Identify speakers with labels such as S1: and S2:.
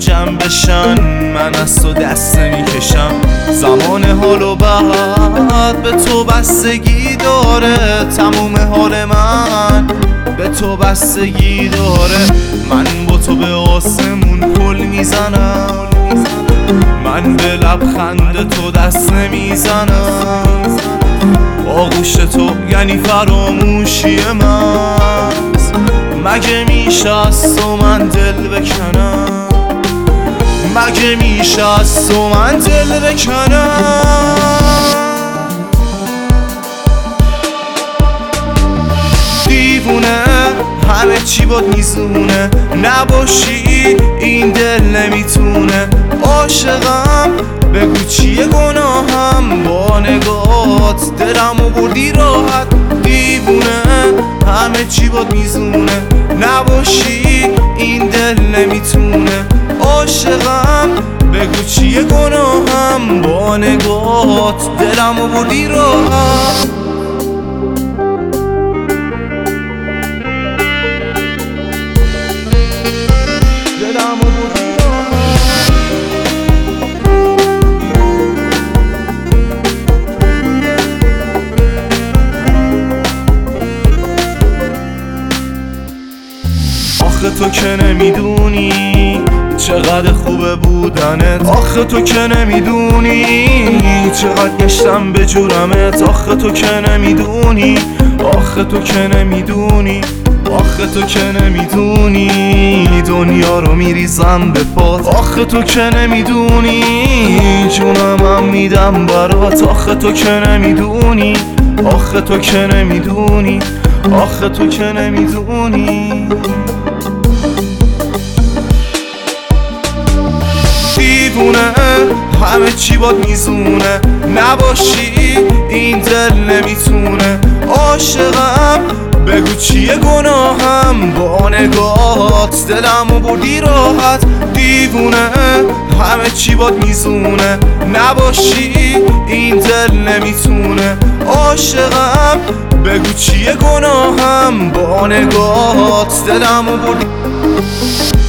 S1: جمع بشن، من از تو دست میکشم. زمان حال و بعد به تو بستگی داره، تموم حال من به تو بستگی داره. من با تو به آسمون پل میزنم، من به لبخند تو دست نمیزنم. آغوش تو یعنی فراموشی من، مگه میشه از تو من دل بکنم؟ مگه میشه از تو من دل بکنم؟ دیوونه همه چی باد میزونه، نباشی این دل نمیتونه. عاشقم بگو چیه گناهم، با نگات دلمو بردی راحت. دیوونه همه چی باد میزونه، نباشی این دل نمیتونه. عاشقم بگو چیه گناهم، با نگات دلمو بردی راحت. آخه تو که نمیدونی چقدر خوبه بودنت، آخه تو که نمیدونی چقدر گشتم به جورمت. آخه تو که نمیدونی، آخه تو که نمیدونی، آخه تو که نمیدونی دنیا رو میریزم به پات. آخه تو که نمیدونی جونم میدم برات. آخه تو که نمیدونی، آخه تو که نمیدونی، آخه تو که نمیدونی. دیوونه همه چی باد میزونه، نباشی این دل نمیتونه. عاشقم بگو چیه گناهم، با نگات دلمو بردی راحت. دیوونه همه چی باد میزونه، نباشی این دل نمیتونه. عاشقم بگو چیه گناهم، با نگات دلمو بردی.